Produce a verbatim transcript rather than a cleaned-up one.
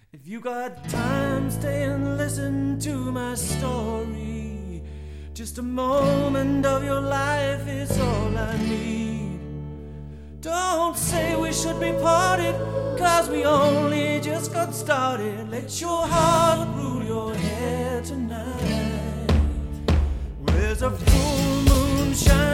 If you got time, stay and listen to my story. Just a moment of your life is all I need. Don't say we should be parted, cause we only just got started. Let your heart rule your head tonight. Where's a full moon shining?